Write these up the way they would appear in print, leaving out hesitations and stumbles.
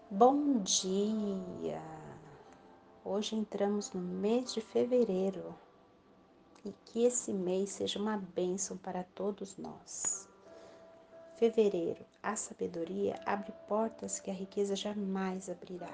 Bom dia! Hoje entramos no mês de fevereiro e que esse mês seja uma bênção para todos nós. Fevereiro, a sabedoria abre portas que a riqueza jamais abrirá.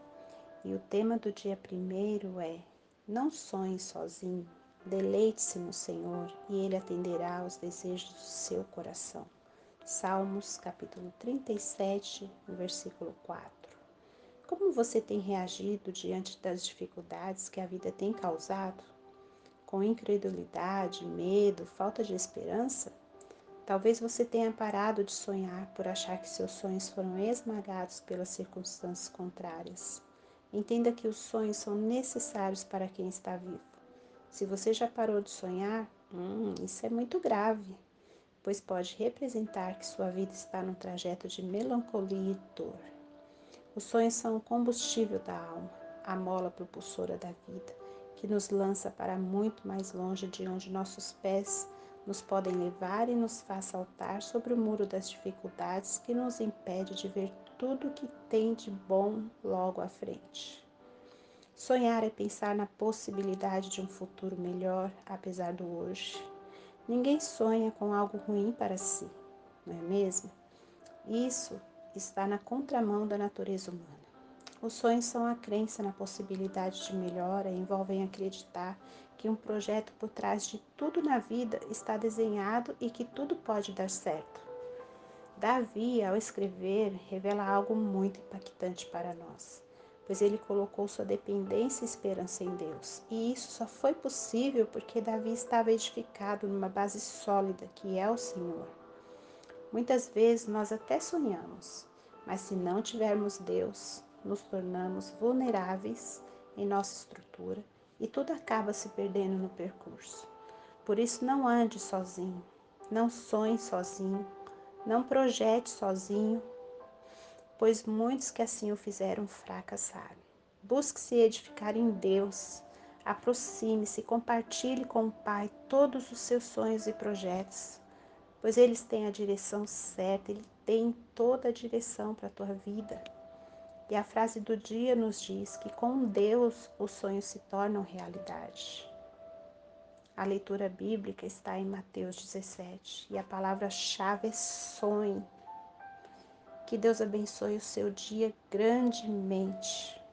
E o tema do dia primeiro é: não sonhe sozinho, deleite-se no Senhor e Ele atenderá aos desejos do seu coração. Salmos capítulo 37, versículo 4. Como você tem reagido diante das dificuldades que a vida tem causado? Com incredulidade, medo, falta de esperança? Talvez você tenha parado de sonhar por achar que seus sonhos foram esmagados pelas circunstâncias contrárias. Entenda que os sonhos são necessários para quem está vivo. Se você já parou de sonhar, isso é muito grave, pois pode representar que sua vida está num trajeto de melancolia e dor. Os sonhos são o combustível da alma, a mola propulsora da vida, que nos lança para muito mais longe de onde nossos pés nos podem levar e nos faz saltar sobre o muro das dificuldades que nos impede de ver tudo o que tem de bom logo à frente. Sonhar é pensar na possibilidade de um futuro melhor, apesar do hoje. Ninguém sonha com algo ruim para si, não é mesmo? Isso está na contramão da natureza humana. Os sonhos são a crença na possibilidade de melhora e envolvem acreditar que um projeto por trás de tudo na vida está desenhado e que tudo pode dar certo. Davi, ao escrever, revela algo muito impactante para nós, pois ele colocou sua dependência e esperança em Deus. E isso só foi possível porque Davi estava edificado numa base sólida, que é o Senhor. Muitas vezes nós até sonhamos, mas se não tivermos Deus, nos tornamos vulneráveis em nossa estrutura e tudo acaba se perdendo no percurso. Por isso não ande sozinho, não sonhe sozinho, não projete sozinho, pois muitos que assim o fizeram fracassaram. Busque se edificar em Deus, aproxime-se, compartilhe com o Pai todos os seus sonhos e projetos, pois eles têm a direção certa, Ele tem toda a direção para a tua vida. E a frase do dia nos diz que com Deus os sonhos se tornam realidade. A leitura bíblica está em Mateus 17 e a palavra-chave é sonho. Que Deus abençoe o seu dia grandemente.